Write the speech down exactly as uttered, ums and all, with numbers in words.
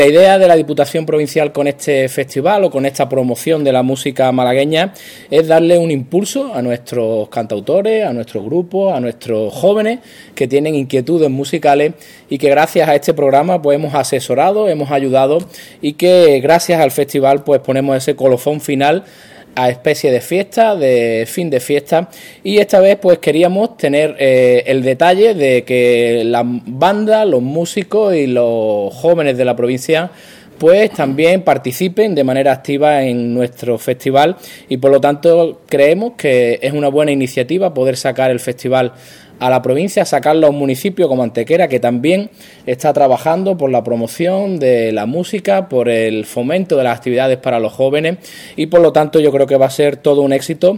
La idea de la Diputación Provincial con este festival o con esta promoción de la música malagueña es darle un impulso a nuestros cantautores, a nuestros grupos, a nuestros jóvenes que tienen inquietudes musicales y que gracias a este programa pues hemos asesorado, hemos ayudado y que gracias al festival pues ponemos ese colofón final a especie de fiesta, de fin de fiesta, y esta vez pues queríamos tener eh, el detalle de que las bandas, los músicos y los jóvenes de la provincia pues también participen de manera activa en nuestro festival y por lo tanto creemos que es una buena iniciativa poder sacar el festival a la provincia, sacarlo a un municipio como Antequera, que también está trabajando por la promoción de la música, por el fomento de las actividades para los jóvenes y por lo tanto yo creo que va a ser todo un éxito